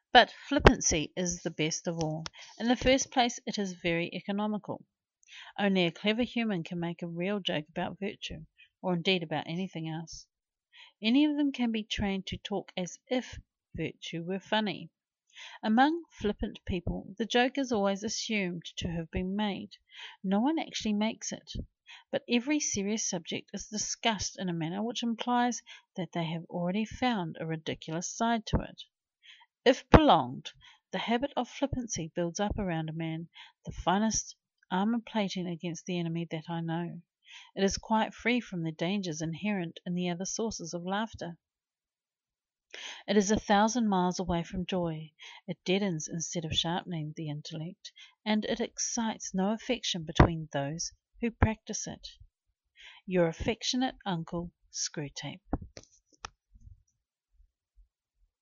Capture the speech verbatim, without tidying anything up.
But flippancy is the best of all. In the first place, it is very economical. Only a clever human can make a real joke about virtue, or indeed about anything else. Any of them can be trained to talk as if virtue were funny. Among flippant people, the joke is always assumed to have been made. No one actually makes it. But every serious subject is discussed in a manner which implies that they have already found a ridiculous side to it. If prolonged, the habit of flippancy builds up around a man, the finest armour plating against the enemy that I know. It is quite free from the dangers inherent in the other sources of laughter. It is a thousand miles away from joy. It deadens instead of sharpening the intellect, and it excites no affection between those who practice it. Your affectionate uncle, Screwtape.